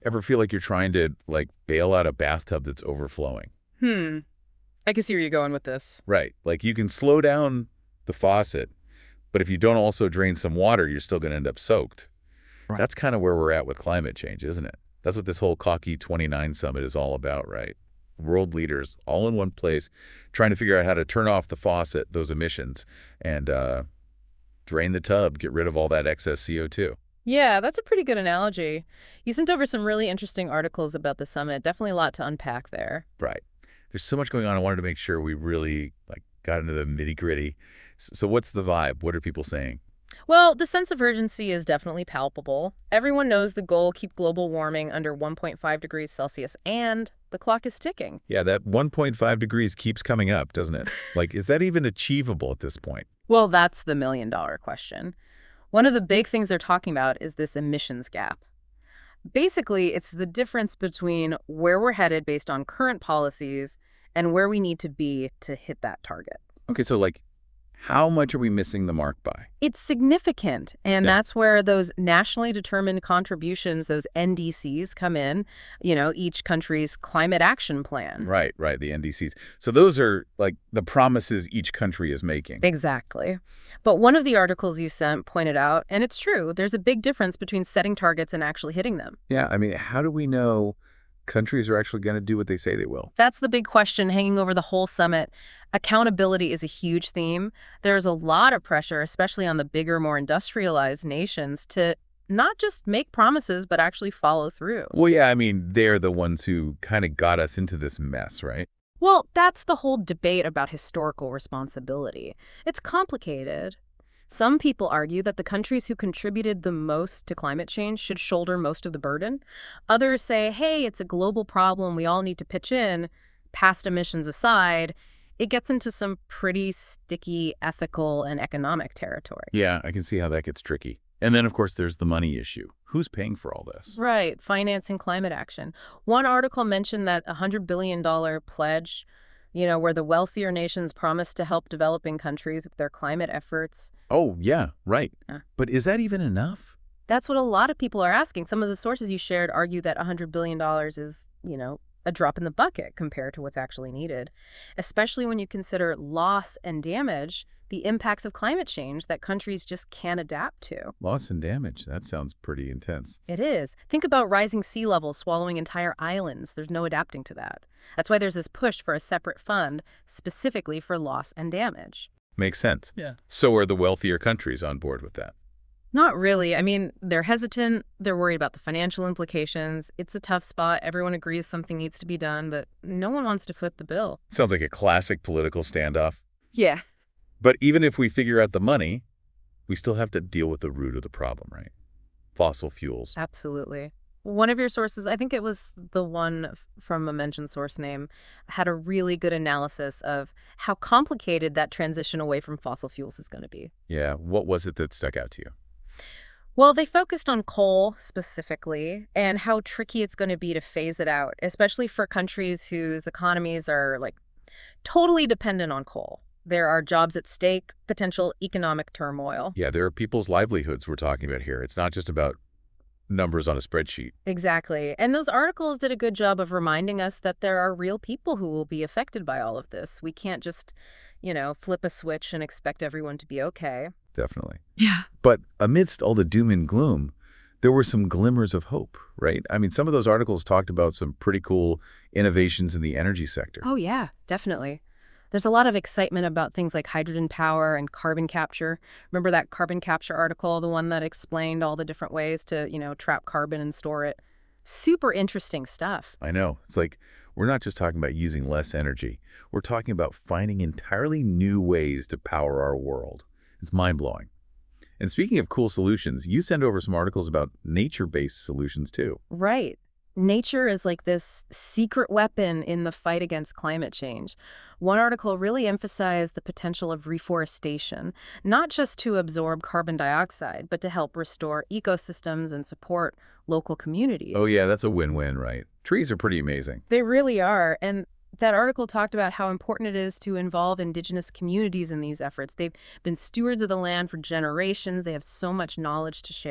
Ever feel like you're trying to, like, bail out a bathtub that's overflowing? Hmm. I can see where you're going with this. Right. Like, you can slow down the faucet, but if you don't also drain some water, you're still going to end up soaked. Right. That's kind of where we're at with climate change, isn't it? That's what this whole Cocky 29 summit is all about, right? World leaders all in one place trying to figure out how to turn off the faucet, those emissions, and drain the tub, get rid of all that excess CO2. Yeah, that's a pretty good analogy. You sent over some really interesting articles about the summit. Definitely a lot to unpack there. Right. There's so much going on. I wanted to make sure we really like got into the nitty-gritty. So what's the vibe? What are people saying? Well, the sense of urgency is definitely palpable. Everyone knows the goal: keep global warming under 1.5 degrees Celsius, and the clock is ticking. Yeah, that 1.5 degrees keeps coming up, doesn't it? Like, is that even achievable at this point? Well, that's the million-dollar question. One of the big things they're talking about is this emissions gap. Basically, it's the difference between where we're headed based on current policies and where we need to be to hit that target. Okay, so like, how much are we missing the mark by? It's significant, and Yeah. that's where those nationally determined contributions, those NDCs, come in, each country's climate action plan. Right, right, the NDCs. So those are like the promises each country is making. Exactly. But one of the articles you sent pointed out, and it's true, there's a big difference between setting targets and actually hitting them. Yeah, I mean, how do we know countries are actually going to do what they say they will? That's the big question hanging over the whole summit. Accountability is a huge theme. There's a lot of pressure, especially on the bigger, more industrialized nations, to not just make promises, but actually follow through. Well, yeah, I mean, they're the ones who kind of got us into this mess, right? Well, that's the whole debate about historical responsibility. It's complicated. Some people argue that the countries who contributed the most to climate change should shoulder most of the burden. Others say, hey, it's a global problem, we all need to pitch in. Past emissions aside, it gets into some pretty sticky ethical and economic territory. Yeah, I can see how that gets tricky. And then, of course, there's the money issue. Who's paying for all this? Right, financing climate action. One article mentioned that $100 billion pledge, where the wealthier nations promise to help developing countries with their climate efforts. Oh, yeah, right. Uh, But is that even enough? That's what a lot of people are asking. Some of the sources you shared argue that $100 billion is, a drop in the bucket compared to what's actually needed, especially when you consider loss and damage, the impacts of climate change that countries just can't adapt to. Loss and damage. That sounds pretty intense. It is. Think about rising sea levels swallowing entire islands. There's no adapting to that. That's why there's this push for a separate fund specifically for loss and damage. Makes sense. Yeah. So are the wealthier countries on board with that? Not really. I mean, they're hesitant. They're worried about the financial implications. It's a tough spot. Everyone agrees something needs to be done, but no one wants to foot the bill. Sounds like a classic political standoff. Yeah. But even if we figure out the money, we still have to deal with the root of the problem, right? Fossil fuels. Absolutely. One of your sources, I think it was the one from a mentioned source name, had a really good analysis of how complicated that transition away from fossil fuels is going to be. Yeah, what was it that stuck out to you? Well, they focused on coal specifically and how tricky it's going to be to phase it out, especially for countries whose economies are like totally dependent on coal. There are jobs at stake, potential economic turmoil. Yeah, there are people's livelihoods we're talking about here. It's not just about numbers on a spreadsheet. Exactly. And those articles did a good job of reminding us that there are real people who will be affected by all of this. We can't just, flip a switch and expect everyone to be okay. Definitely. Yeah. But amidst all the doom and gloom, there were some glimmers of hope, right? I mean, some of those articles talked about some pretty cool innovations in the energy sector. Oh, yeah, definitely. There's a lot of excitement about things like hydrogen power and carbon capture. Remember that carbon capture article, the one that explained all the different ways to, trap carbon and store it? Super interesting stuff. I know. It's like we're not just talking about using less energy. We're talking about finding entirely new ways to power our world. It's mind-blowing. And speaking of cool solutions, you send over some articles about nature-based solutions too. Right. Nature is like this secret weapon in the fight against climate change. One article really emphasized the potential of reforestation, not just to absorb carbon dioxide, but to help restore ecosystems and support local communities. Oh yeah, that's a win-win, right? Trees are pretty amazing. They really are. And that article talked about how important it is to involve indigenous communities in these efforts. They've been stewards of the land for generations. They have so much knowledge to share.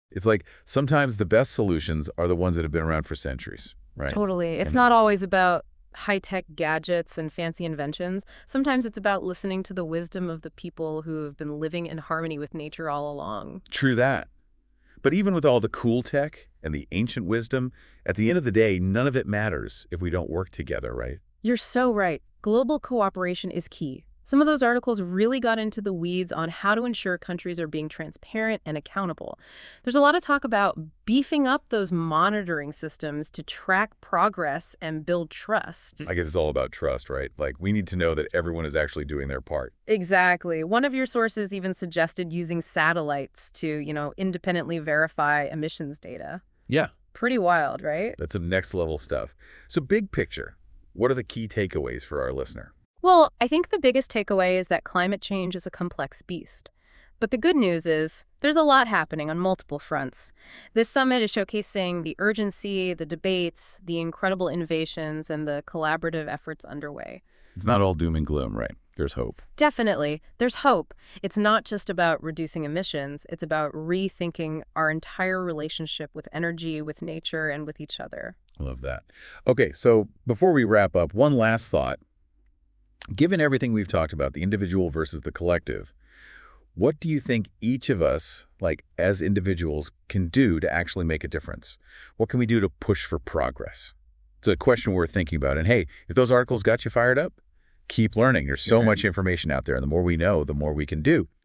It's like sometimes the best solutions are the ones that have been around for centuries, right? Totally. It's And not always about high-tech gadgets and fancy inventions. Sometimes it's about listening to the wisdom of the people who have been living in harmony with nature all along. true that. But even with all the cool tech and the ancient wisdom, at the end of the day, none of it matters if we don't work together, right? You're so right. Global cooperation is key. Some of those articles really got into the weeds on how to ensure countries are being transparent and accountable. There's a lot of talk about beefing up those monitoring systems to track progress and build trust. I guess it's all about trust, right? Like, we need to know that everyone is actually doing their part. Exactly. One of your sources even suggested using satellites to, independently verify emissions data. Yeah, Pretty wild, right? that's some next level stuff. So big picture, what are the key takeaways for our listener? Well, I think the biggest takeaway is that climate change is a complex beast. But the good news is there's a lot happening on multiple fronts. This summit is showcasing the urgency, the debates, the incredible innovations, and the collaborative efforts underway. It's not all doom and gloom, right? There's hope. Definitely, there's hope. It's not just about reducing emissions, it's about rethinking our entire relationship with energy, with nature, and with each other. I love that. Okay, so before we wrap up, one last thought. Given everything we've talked about, the individual versus the collective, what do you think each of us, like as individuals, can do to actually make a difference? What can we do to push for progress? It's a question worth thinking about. And hey, if those articles got you fired up, keep learning. There's so much information out there, and the more we know, the more we can do.